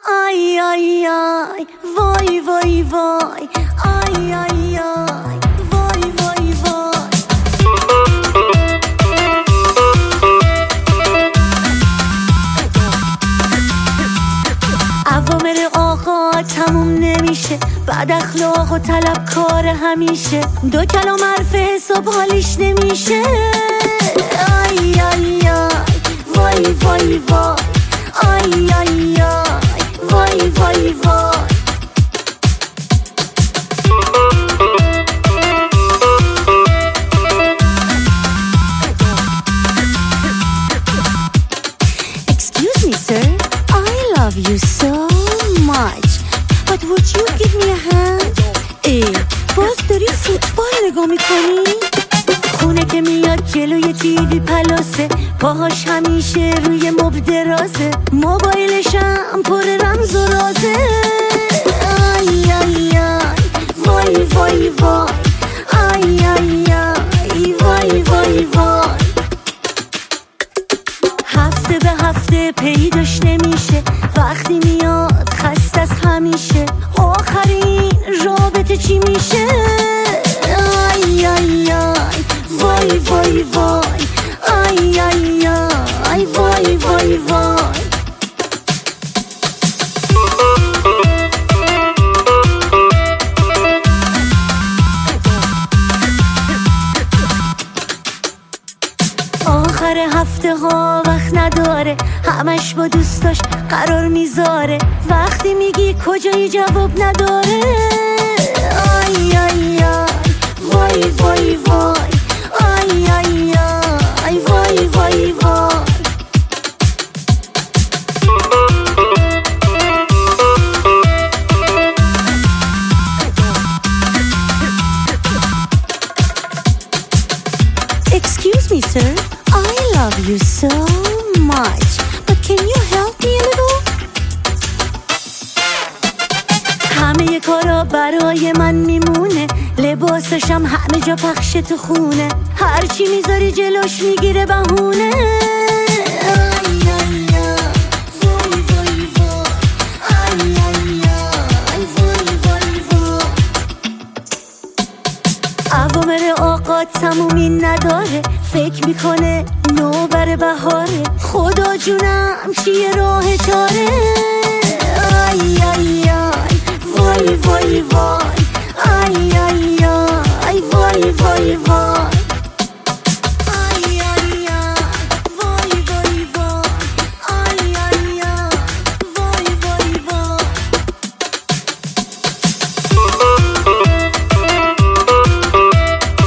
آی آی آی وای وای وای آی آی آی وای وای وای اوامر آقا تموم نمیشه، بعد اخلاق و طلبکار همیشه، دو کلام حرف حساب حالیش نمیشه. آی آی آی وای وای وای آی آی آی وای وای وای. Excuse me sir, I love you so much, but would you give me a hand? باز داری فوتبال نگاه میکنی؟ خونه که میاد جلوی تیوی پلاسه، پاهاش همیشه روی مبل درازه، موبایلشم پر رمز و رازه. آی آی آی وای وای وای آی آی آی وای وای وای. هفته به هفته پیداش نمیشه، وقتی میاد خسته از همیشه، آخرین رابطه چی میشه؟ آی آی آی وای وای وای آی آی آی وای وای وای. آخر هفته ها وقت نداره، همش با دوستاش قرار میذاره، وقتی میگی کجایی جواب نداره. آی آی آی وای وای وای آی آی آی وای وای وای. Excuse me sir, I love you so much, but can you help me a little? همه کارا برای من میمونه، لباسشم همه جا پخش تو خونه، هرچی میذاری جلوش میگیره بهونه. آی آی آی وای وای وای آی آی آی وای وای وای. اوامر آقا تمومی نداره، فکر میکنه نوبر بهاره، خدا جونم چیه راه چاره؟ آی آی آی وای وای وای آی آی آی وای وای وای. آی آی آی وای وای وای آی آی آی وای وای وای.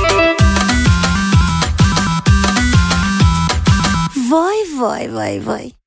وای وای وای وای.